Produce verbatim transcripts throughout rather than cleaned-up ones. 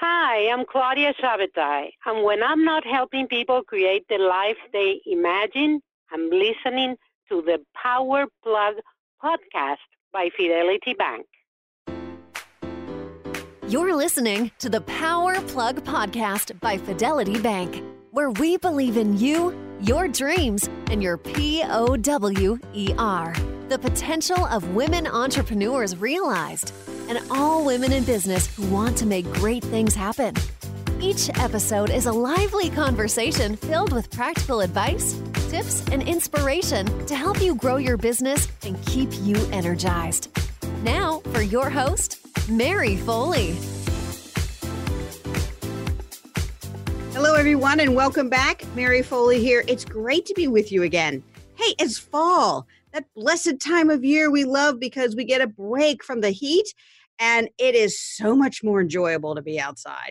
Hi, I'm Claudia Sabatai, and when I'm not helping people create the life they imagine, I'm listening to the Power Plug podcast by Fidelity Bank. You're listening to the Power Plug podcast by Fidelity Bank, where we believe in you, your dreams, and your P O W E R. The potential of women entrepreneurs realized, and all women in business who want to make great things happen. Each episode is a lively conversation filled with practical advice, tips, and inspiration to help you grow your business and keep you energized. Now, for your host, Mary Foley. Hello, everyone, and welcome back. Mary Foley here. It's great to be with you again. Hey, it's fall, that blessed time of year we love because we get a break from the heat, and it is so much more enjoyable to be outside.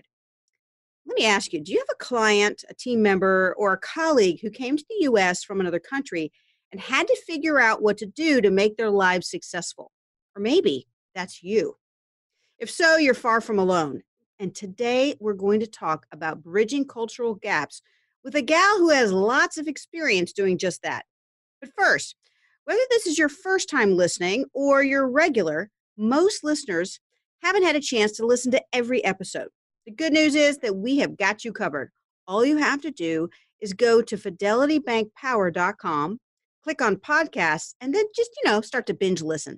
Let me ask you, do you have a client, a team member, or a colleague who came to the U S from another country and had to figure out what to do to make their lives successful? Or maybe that's you. If so, you're far from alone. And today we're going to talk about bridging cultural gaps with a gal who has lots of experience doing just that. But first, whether this is your first time listening or you're regular, most listeners haven't had a chance to listen to every episode. The good news is that we have got you covered. All you have to do is go to fidelity bank power dot com, click on podcasts, and then just, you know, start to binge listen.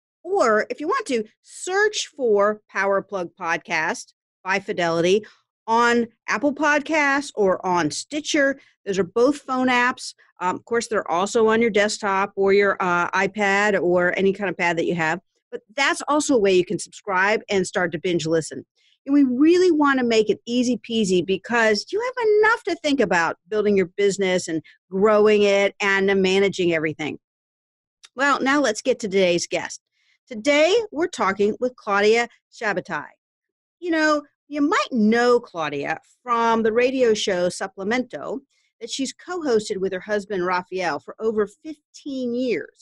Or if you want to, search for Power Plug Podcast by Fidelity on Apple Podcasts or on Stitcher. Those are both phone apps. Um, of course, they're also on your desktop or your uh, iPad or any kind of pad that you have. But that's also a way you can subscribe and start to binge listen. And we really want to make it easy peasy because you have enough to think about building your business and growing it and managing everything. Well, now let's get to today's guest. Today, we're talking with Claudia Sabatai. You know, you might know Claudia from the radio show Supplemento that she's co-hosted with her husband, Rafael, for over fifteen years.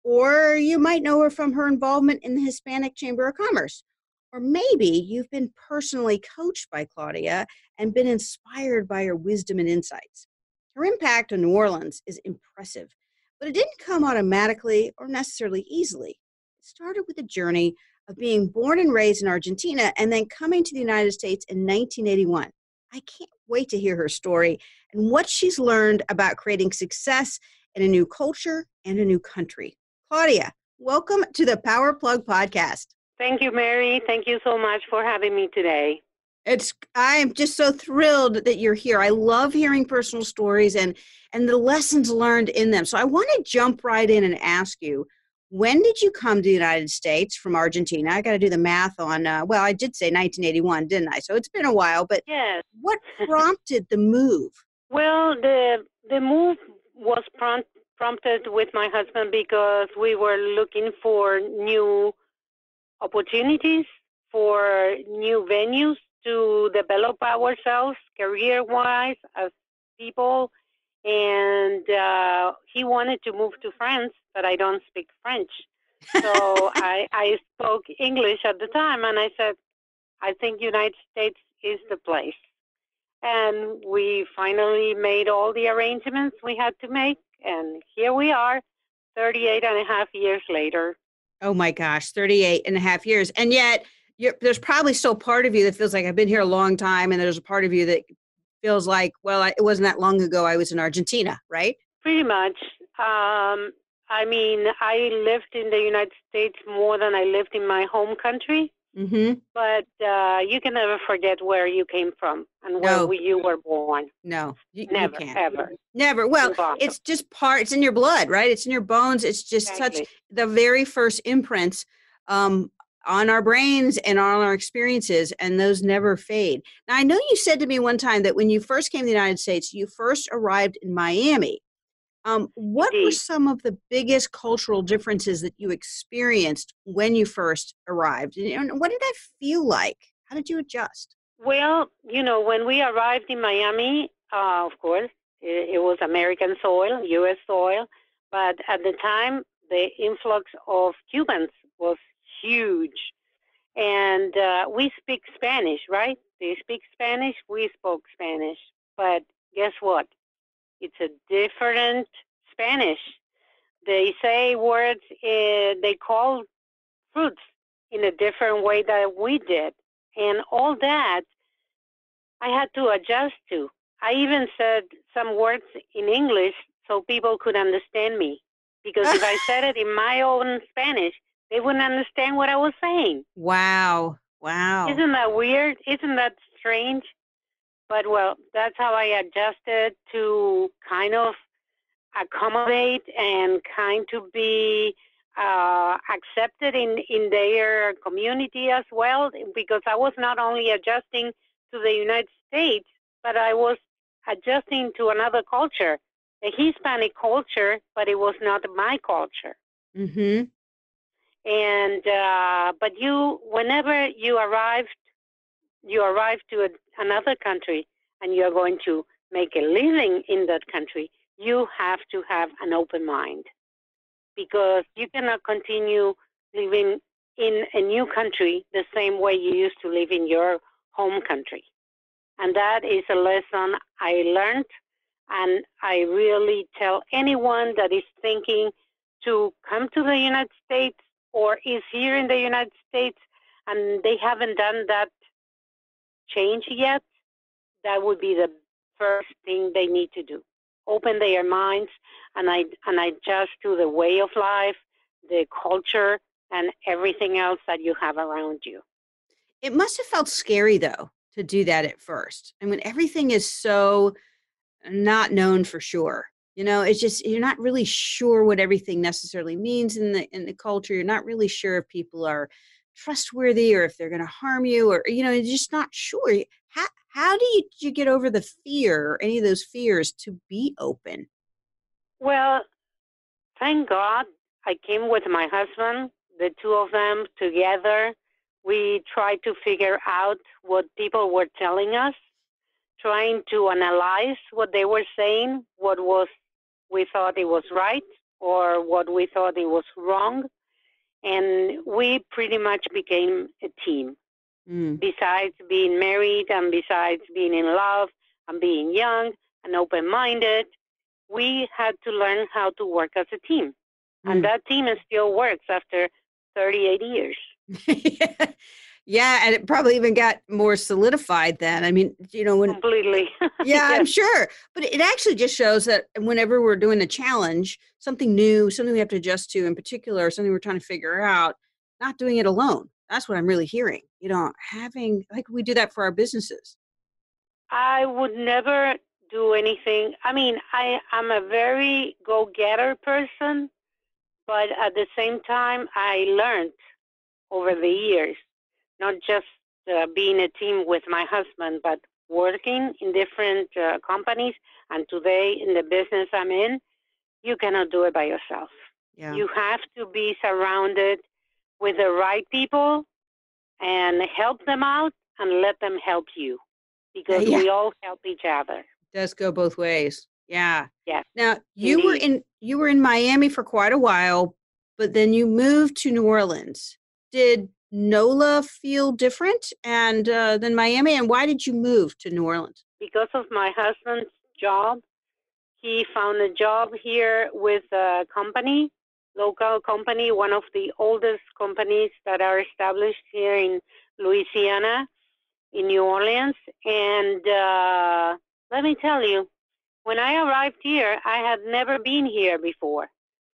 Or you might know her from her involvement in the Hispanic Chamber of Commerce. Or maybe you've been personally coached by Claudia and been inspired by her wisdom and insights. Her impact on New Orleans is impressive, but it didn't come automatically or necessarily easily. It started with a journey of being born and raised in Argentina and then coming to the United States in nineteen eighty-one. I can't wait to hear her story and what she's learned about creating success in a new culture and a new country. Claudia, welcome to the Power Plug podcast. Thank you, Mary. Thank you so much for having me today. It's I am just so thrilled that you're here. I love hearing personal stories and, and the lessons learned in them. So I want to jump right in and ask you, when did you come to the United States from Argentina? I got to do the math on, uh, well, I did say nineteen eighty-one, didn't I? So it's been a while, but yes. What prompted the move? Well, the the move was prompt, prompted with my husband because we were looking for new opportunities, for new venues to develop ourselves career-wise as people. And uh, he wanted to move to France, but I don't speak French. So I, I spoke English at the time, and I said, I think United States is the place. And we finally made all the arrangements we had to make, and here we are, thirty-eight and a half years later. Oh my gosh, thirty-eight and a half years. And yet you're, there's probably still part of you that feels like I've been here a long time, and there's a part of you that feels like, well, I, it wasn't that long ago I was in Argentina, right? Pretty much. Um, I mean, I lived in the United States more than I lived in my home country. Mm-hmm. But uh, you can never forget where you came from and where No. we, you were born. No, you, never, you can't. ever. Never. Well, Impossible. It's just part, it's in your blood, right? It's in your bones. It's just Exactly. such the very first imprints um, on our brains and on our experiences, and those never fade. Now, I know you said to me one time that when you first came to the United States, you first arrived in Miami. Um, what Indeed. were some of the biggest cultural differences that you experienced when you first arrived? And what did that feel like? How did you adjust? Well, you know, when we arrived in Miami, uh, of course, it, it was American soil, U S soil. But at the time, the influx of Cubans was huge. And uh, we speak Spanish, right? They speak Spanish, we spoke Spanish. But guess what? It's a different Spanish. They say words, uh, they call fruits in a different way that we did. And all that I had to adjust to. I even said some words in English so people could understand me. Because if I said it in my own Spanish, they wouldn't understand what I was saying. Wow. Wow. Isn't that weird? Isn't that strange? But, well, that's how I adjusted to kind of accommodate and kind to be uh, accepted in, in their community as well, because I was not only adjusting to the United States, but I was adjusting to another culture, a Hispanic culture, but it was not my culture. Mm-hmm. And uh, but you, whenever you arrived, you arrive to a, another country, and you are going to make a living in that country, you have to have an open mind, because you cannot continue living in a new country the same way you used to live in your home country. And that is a lesson I learned, and I really tell anyone that is thinking to come to the United States or is here in the United States and they haven't done that change yet, that would be the first thing they need to do. Open their minds and I and adjust to the way of life, the culture, and everything else that you have around you. It must have felt scary, though, to do that at first. And when everything is so not known for sure, you know, it's just you're not really sure what everything necessarily means in the in the culture. You're not really sure if people are trustworthy or if they're going to harm you, or you know, you're just not sure. How how do you, did you get over the fear or any of those fears to be open? Well, thank God I came with my husband, the two of them together. We tried to figure out what people were telling us, trying to analyze what they were saying, what was we thought it was right or what we thought it was wrong. And we pretty much became a team. Mm. Besides being married and besides being in love and being young and open-minded, we had to learn how to work as a team. Mm. And that team still works after thirty-eight years. Yeah, and it probably even got more solidified then. I mean, you know, when Completely. yeah, Yes. I'm sure. But it actually just shows that whenever we're doing a challenge, something new, something we have to adjust to in particular, something we're trying to figure out, not doing it alone. That's what I'm really hearing. You know, having like we do that for our businesses. I would never do anything. I mean, I am a very go-getter person, but at the same time, I learned over the years, not just uh, being a team with my husband, but working in different uh, companies. And today, in the business I'm in, you cannot do it by yourself. Yeah. You have to be surrounded with the right people and help them out and let them help you, because Yeah. we all help each other. It does go both ways. Yeah. Yes. Now, you were Indeed. in you were in Miami for quite a while, but then you moved to New Orleans. Did NOLA feel different and uh, than Miami, and why did you move to New Orleans? Because of my husband's job, he found a job here with a company, local company, one of the oldest companies that are established here in Louisiana, in New Orleans. And uh, let me tell you, when I arrived here, I had never been here before.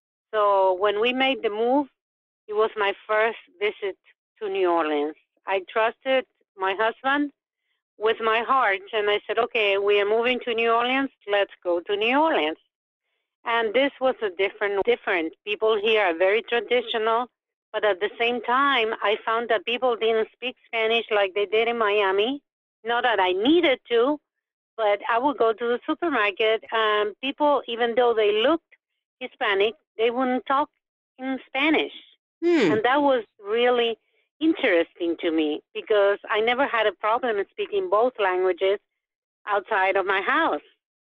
So when we made the move, it was my first visit to New Orleans. I trusted my husband with my heart, and I said, okay, we are moving to New Orleans. Let's go to New Orleans. And this was a different, different. People here are very traditional, but at the same time, I found that people didn't speak Spanish like they did in Miami. Not that I needed to, but I would go to the supermarket, and people, even though they looked Hispanic, they wouldn't talk in Spanish. Hmm. And that was really interesting to me, because I never had a problem in speaking both languages outside of my house,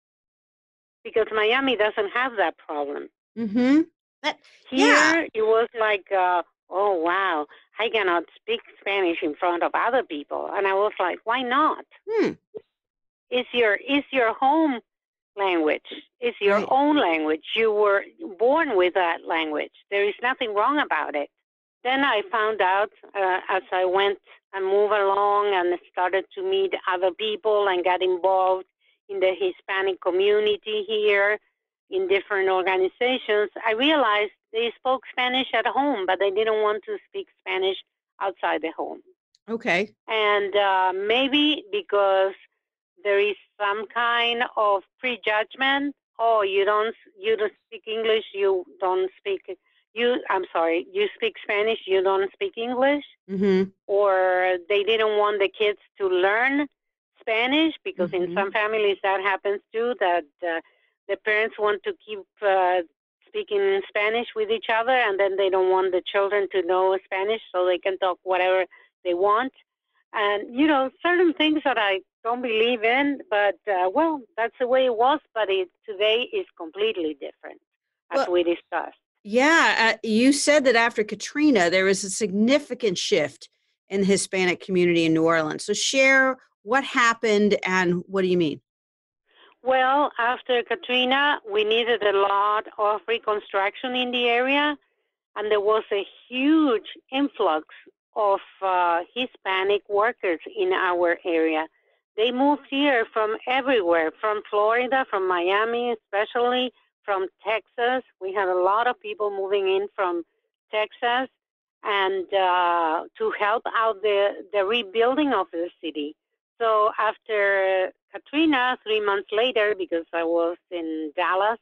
because Miami doesn't have that problem. Mm-hmm. That, Here, yeah. it was like uh, oh, wow, I cannot speak Spanish in front of other people. And I was like, why not? Hmm. It's your, it's your home language. It's your Right. own language. You were born with that language. There is nothing wrong about it. Then I found out uh, as I went and moved along and started to meet other people and got involved in the Hispanic community here in different organizations, I realized they spoke Spanish at home, but they didn't want to speak Spanish outside the home. Okay. And uh, maybe because there is some kind of prejudgment. Oh, you don't you don't speak English. You don't speak. You I'm sorry. You speak Spanish. You don't speak English. Mm-hmm. Or they didn't want the kids to learn Spanish because mm-hmm. in some families that happens too. That uh, the parents want to keep uh, speaking Spanish with each other, and then they don't want the children to know Spanish so they can talk whatever they want. And, you know, certain things that I don't believe in, but, uh, well, that's the way it was, but it today is completely different, as Well, we discussed. Yeah, uh, you said that after Katrina, there was a significant shift in the Hispanic community in New Orleans. So share what happened and what do you mean? Well, after Katrina, we needed a lot of reconstruction in the area, and there was a huge influx of uh, Hispanic workers in our area. They moved here from everywhere, from Florida, from Miami especially, from Texas. We had a lot of people moving in from Texas and uh, to help out the, the rebuilding of the city. So after Katrina, three months later, because I was in Dallas,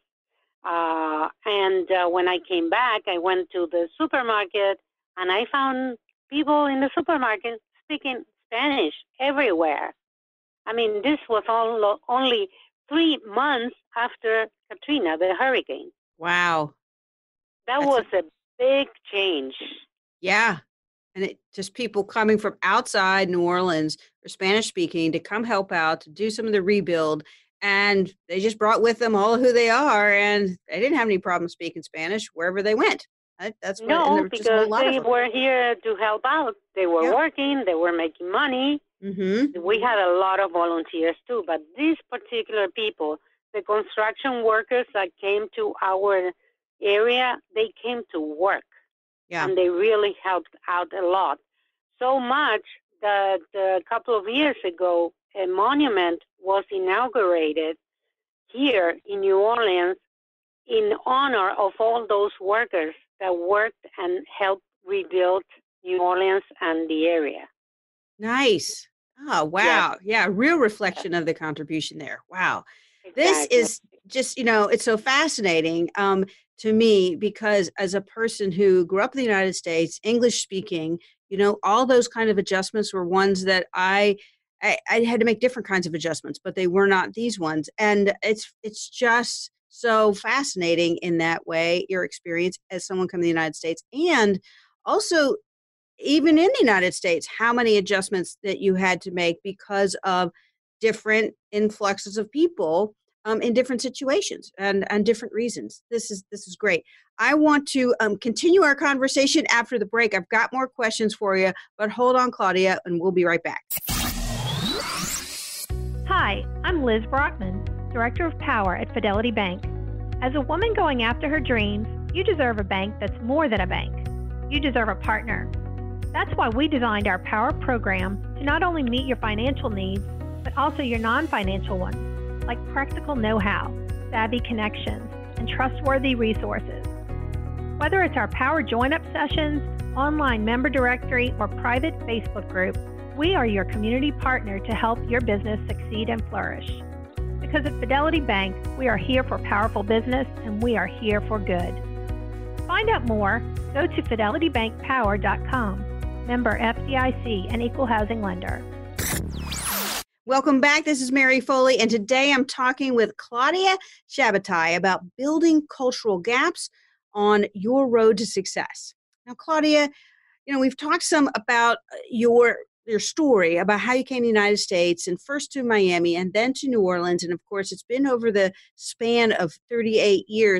uh, and uh, when I came back, I went to the supermarket and I found people in the supermarket speaking Spanish everywhere. I mean, this was all, only three months after Katrina, the hurricane. Wow. That That's was a, a big change. Yeah. And it just people coming from outside New Orleans or Spanish speaking to come help out, to do some of the rebuild. And they just brought with them all who they are. And they didn't have any problem speaking Spanish wherever they went. That, that's what, and there No, was just a whole because lot of they them. were here to help out. They were Yep. working, they were making money. Mm-hmm. We had a lot of volunteers too, but these particular people, the construction workers that came to our area, they came to work. Yeah. And they really helped out a lot. So much that a couple of years ago, a monument was inaugurated here in New Orleans in honor of all those workers that worked and helped rebuild New Orleans and the area. Nice. Oh, wow. Yes. Yeah, real reflection of the contribution there. Wow. Exactly. This is just, you know, it's so fascinating um, to me because as a person who grew up in the United States, English speaking, you know, all those kind of adjustments were ones that I, I I had to make different kinds of adjustments, but they were not these ones. And it's it's just so fascinating in that way, your experience as someone coming to the United States. And also even in the United States, how many adjustments that you had to make because of different influxes of people um, in different situations and, and different reasons. This is this is great. I want to um, continue our conversation after the break. I've got more questions for you, but hold on, Claudia, and we'll be right back. Hi, I'm Liz Brockman, Director of Power at Fidelity Bank. As a woman going after her dreams, you deserve a bank that's more than a bank. You deserve a partner. That's why we designed our Power program to not only meet your financial needs, but also your non-financial ones, like practical know-how, savvy connections, and trustworthy resources. Whether it's our Power join-up sessions, online member directory, or private Facebook group, we are your community partner to help your business succeed and flourish. Because at Fidelity Bank, we are here for powerful business, and we are here for good. To find out more, go to fidelity bank power dot com. Member F D I C, an equal housing lender. Welcome back. This is Mary Foley, and today I'm talking with Claudia Shabatai about building cultural gaps on your road to success. Now, Claudia, you know, we've talked some about your your story, about how you came to the United States and first to Miami and then to New Orleans. And of course, it's been over the span of thirty-eight years.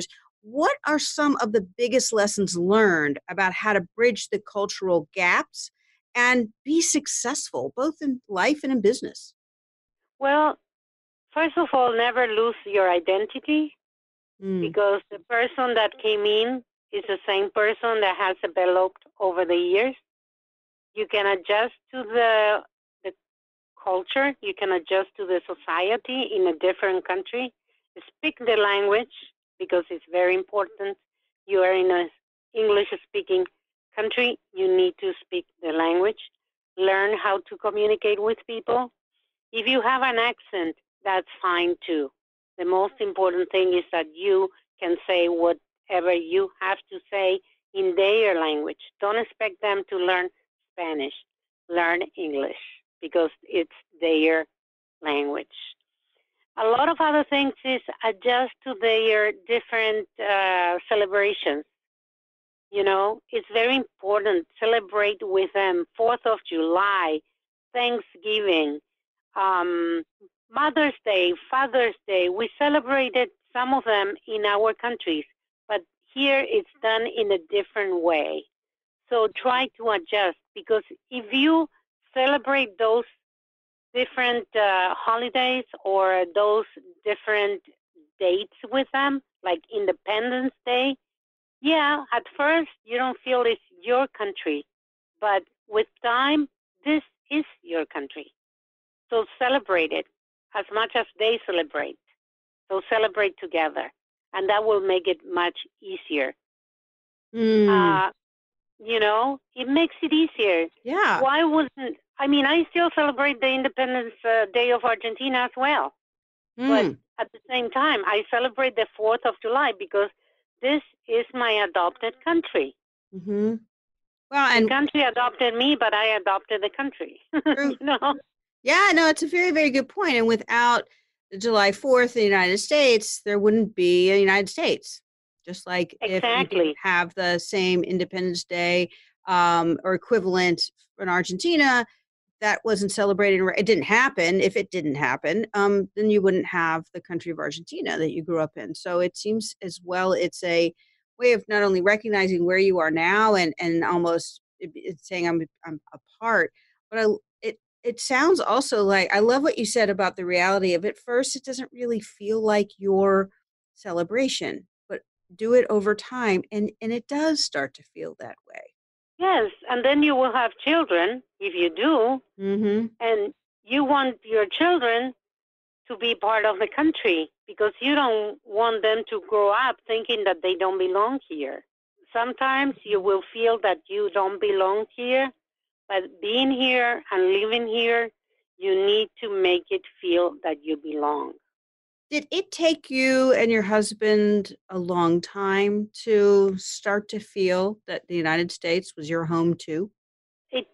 what are some of the biggest lessons learned about how to bridge the cultural gaps and be successful both in life and in business? Well, first of all, never lose your identity, Mm, because the person that came in is the same person that has developed over the years. You can adjust to the the culture, you can adjust to the society in a different country. Speak the language because it's very important. You are in a English speaking country, you need to speak the language. Learn how to communicate with people. If you have an accent, that's fine too. The most important thing is that you can say whatever you have to say in their language. Don't expect them to learn Spanish. Learn English because it's their language. A lot of other things is adjust to their different uh, celebrations. You know, it's very important. Celebrate with them. Fourth of July, Thanksgiving, um, Mother's Day, Father's Day. We celebrated some of them in our countries, but here it's done in a different way. So try to adjust, because if you celebrate those different uh, holidays or those different dates with them, like Independence Day, yeah, at first you don't feel it's your country, but with time, this is your country. So celebrate it as much as they celebrate. So celebrate together, and that will make it much easier. mm, Uh, you know, it makes it easier. yeah. Why wouldn't, I mean, I still celebrate the Independence uh, Day of Argentina as well. But Mm, at the same time, I celebrate the fourth of July because this is my adopted country. hmm Well, The and country adopted me, but I adopted the country. true. you know? Yeah, no, it's a very, very good point. And without the July fourth in the United States, there wouldn't be a United States. Just like if you didn't Exactly. have the same Independence Day um, or equivalent in Argentina, that wasn't celebrated. It didn't happen. If it didn't happen, um, then you wouldn't have the country of Argentina that you grew up in. So it seems as well it's a way of not only recognizing where you are now and and almost it, it's saying I'm I'm a part, but I, it it sounds also like I love what you said about the reality of at first it doesn't really feel like your celebration, but do it over time and and it does start to feel that way. Yes, and then you will have children, if you do, Mm-hmm. and you want your children to be part of the country because you don't want them to grow up thinking that they don't belong here. Sometimes you will feel that you don't belong here, but being here and living here, you need to make it feel that you belong. Did it take you and your husband a long time to start to feel that the United States was your home too? It,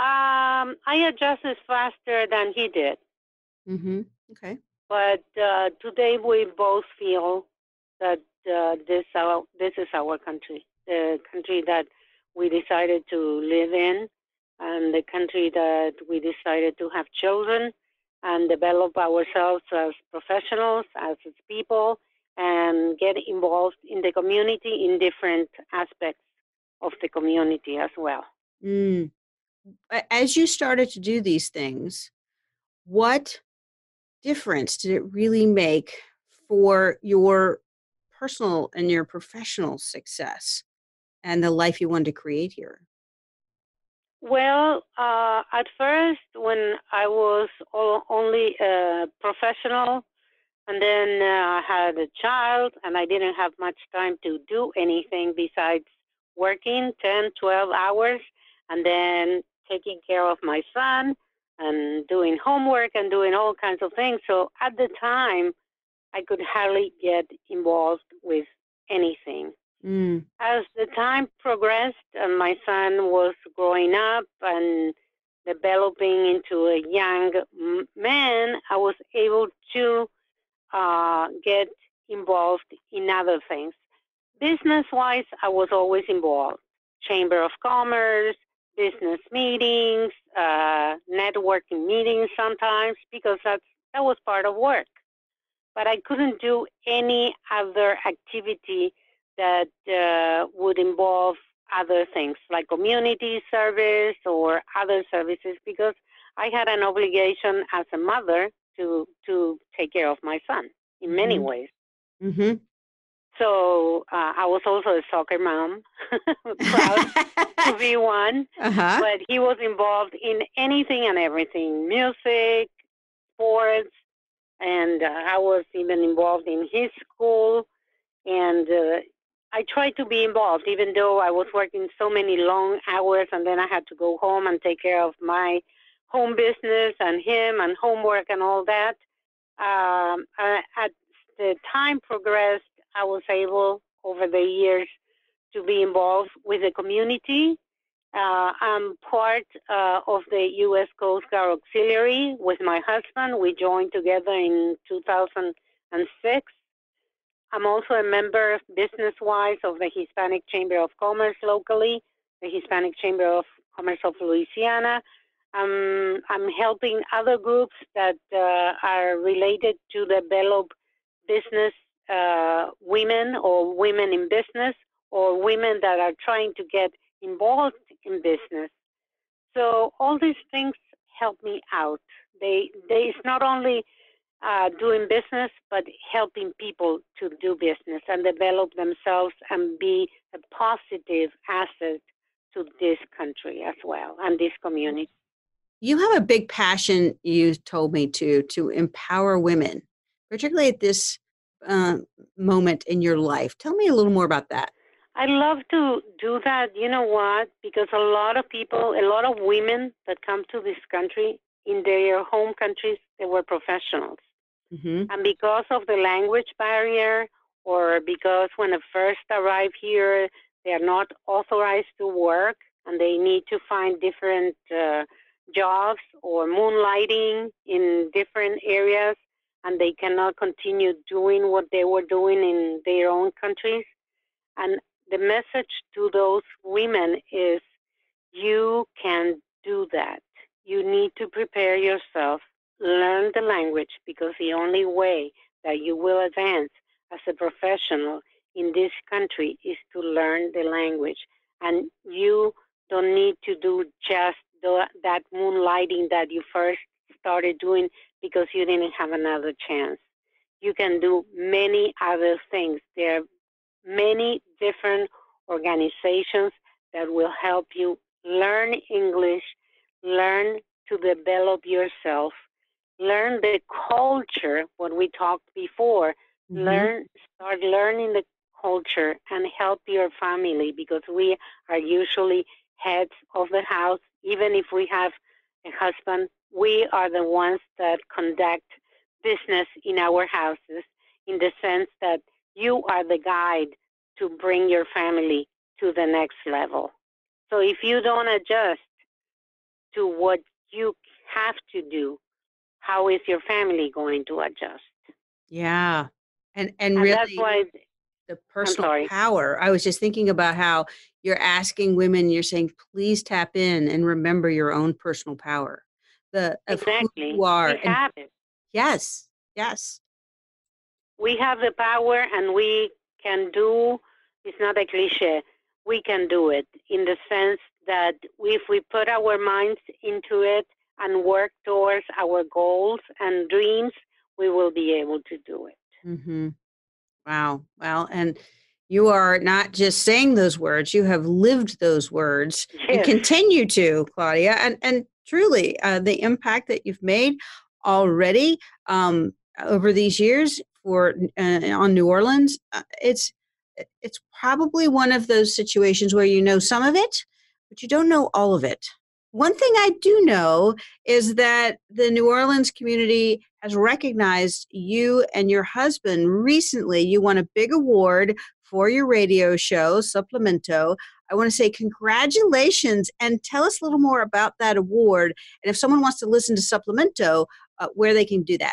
um, I adjusted faster than he did, Mhm. Okay. but uh, today we both feel that uh, this our this is our country, the country that we decided to live in, and the country that we decided to have children and develop ourselves as professionals, as people, and get involved in the community in different aspects of the community as well. Mm. A- As you started to do these things, what difference did it really make for your personal and your professional success and the life you wanted to create here? Well, uh, at first, when I was o- only a professional, and then uh, I had a child, and I didn't have much time to do anything besides working ten, twelve hours, and then taking care of my son and doing homework and doing all kinds of things. So at the time, I could hardly get involved with anything. Mm. As the time progressed and my son was growing up and developing into a young m- man, I was able to uh, get involved in other things. Business wise, I was always involved. Chamber of Commerce, business meetings, uh, networking meetings sometimes, because that's, that was part of work. But I couldn't do any other activity that uh, would involve other things like community service or other services, because I had an obligation as a mother to to take care of my son in many Mm-hmm. ways. Mm-hmm. So uh, I was also a soccer mom, proud to be one. Uh-huh. But he was involved in anything and everything, music, sports, and uh, I was even involved in his school. And uh, I tried to be involved, even though I was working so many long hours, and then I had to go home and take care of my home business and him and homework and all that. Um, uh, as the time progressed, I was able over the years to be involved with the community. Uh, I'm part uh, of the U S Coast Guard Auxiliary with my husband. We joined together in two thousand six. I'm also a member, business-wise, of the Hispanic Chamber of Commerce locally, the Hispanic Chamber of Commerce of Louisiana. Um, I'm helping other groups that uh, are related to develop business uh, women or women in business or women that are trying to get involved in business. So all these things help me out. They, they it's not only uh, doing business, but helping people to do business and develop themselves and be a positive asset to this country as well and this community. You have a big passion, you told me to, to empower women, particularly at this uh, moment in your life. Tell me a little more about that. I love to do that. You know what? Because a lot of people, a lot of women that come to this country, in their home countries, they were professionals. Mm-hmm. And because of the language barrier, or because when they first arrive here, they are not authorized to work and they need to find different uh, jobs or moonlighting in different areas, and they cannot continue doing what they were doing in their own countries. And the message to those women is, you can do that. You need to prepare yourself, learn the language, because the only way that you will advance as a professional in this country is to learn the language. And you don't need to do just the, that moonlighting that you first started doing because you didn't have another chance. You can do many other things. There are many different organizations that will help you learn English, learn to develop yourself, learn the culture, what we talked before, Mm-hmm. learn, start learning the culture and help your family, because we are usually heads of the house. Even if we have a husband, we are the ones that conduct business in our houses, in the sense that you are the guide to bring your family to the next level. So if you don't adjust to what you have to do, how is your family going to adjust? Yeah. And and, And really that's why, the I'm personal sorry. power. I was just thinking about how you're asking women, you're saying, please tap in and remember your own personal power. The of who Exactly. you are. We And have it. yes, yes. We have the power, and we can do, it's not a cliche, we can do it, in the sense that if we put our minds into it and work towards our goals and dreams, we will be able to do it. Mm-hmm. Wow. Well, and you are not just saying those words, you have lived those words and Yes. continue to, Claudia. And, and truly, uh, the impact that you've made already um, over these years for uh, on New Orleans, uh, it's it's probably one of those situations where you know some of it, but you don't know all of it. One thing I do know is that the New Orleans community has recognized you and your husband recently. You won a big award for your radio show, Supplemento. I want to say congratulations, and tell us a little more about that award. And if someone wants to listen to Supplemento, uh, where they can do that.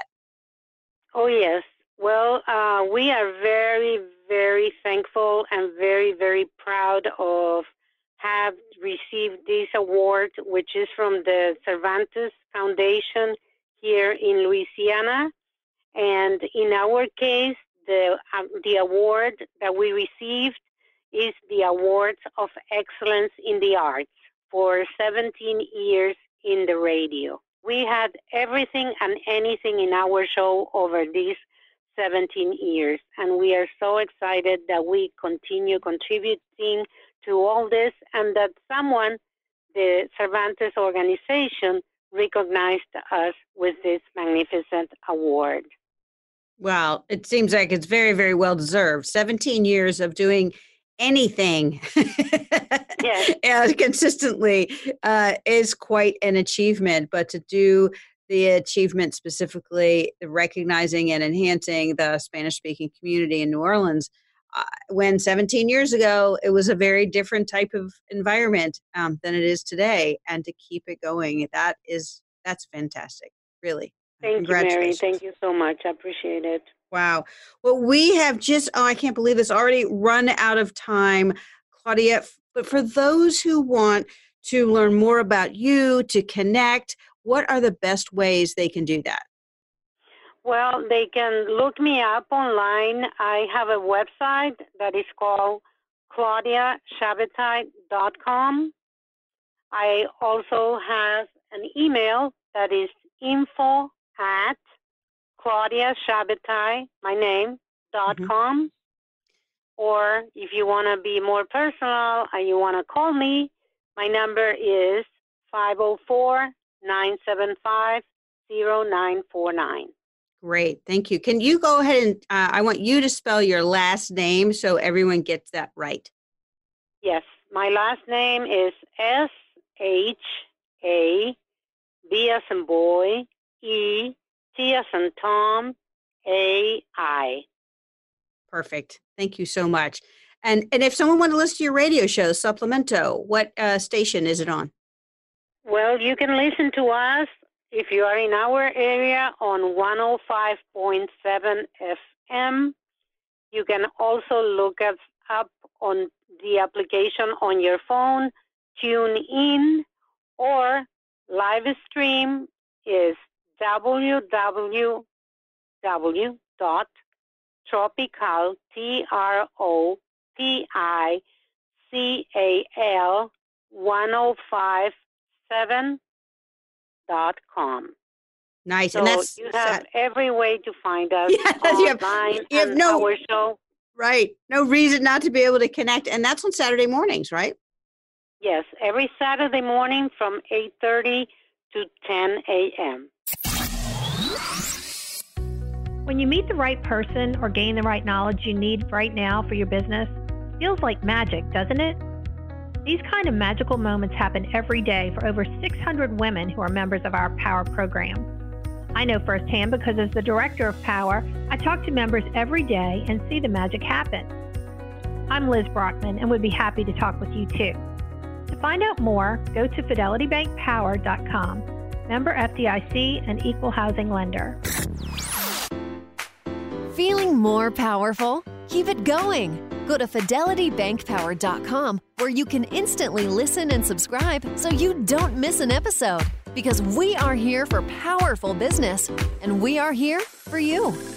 Oh, yes. Well, uh, we are very, very thankful and very, very proud of have received this award, which is from the Cervantes Foundation here in Louisiana. And in our case, the um, the award that we received is the Awards of Excellence in the Arts for seventeen years in the radio. We had everything and anything in our show over these seventeen years, and we are so excited that we continue contributing to all this and that someone, the Cervantes organization, recognized us with this magnificent award. Well, it seems like it's very, very well deserved. seventeen years of doing anything yes. uh, consistently uh, is quite an achievement, but to do the achievement specifically, recognizing and enhancing the Spanish-speaking community in New Orleans, uh, when seventeen years ago, it was a very different type of environment um, than it is today, and to keep it going, that is, that's fantastic, really. Thank you, Mary. Thank you so much. I appreciate it. Wow. Well, we have just, oh, I can't believe this, already run out of time, Claudia. But for those who want to learn more about you, to connect, what are the best ways they can do that? Well, they can look me up online. I have a website that is called claudia shabbatai dot com. I also have an email that is info at Claudia Shabbatai, my name, dot com. Mm-hmm. Or if you want to be more personal and you want to call me, my number is five oh four, nine seven five, oh nine four nine. Great. Thank you. Can you go ahead and uh, I want you to spell your last name so everyone gets that right. Yes. My last name is S H A B as in boy, E, T as in Tom, A, I. Perfect. Thank you so much. And and if someone wanted to listen to your radio show, Supplemento, what uh, station is it on? Well, you can listen to us if you are in our area on one oh five point seven F M. You can also look us up on the application on your phone, tune in, or live stream is w w w dot tropical, T R O P I C A L, one oh five seven dot com. Nice. So and that's you have every way to find us yeah, online you have, you have and no, our show. Right. No reason not to be able to connect. And that's on Saturday mornings, right? Yes, every Saturday morning from eight thirty to ten a.m. When you meet the right person or gain the right knowledge you need right now for your business, it feels like magic, doesn't it? These kind of magical moments happen every day for over six hundred women who are members of our Power program. I know firsthand because as the director of Power, I talk to members every day and see the magic happen. I'm Liz Brockman and would be happy to talk with you too. To find out more, go to fidelity bank power dot com, member F D I C and equal housing lender. Feeling more powerful? Keep it going. Go to fidelity bank power dot com where you can instantly listen and subscribe so you don't miss an episode. Because we are here for powerful business and we are here for you.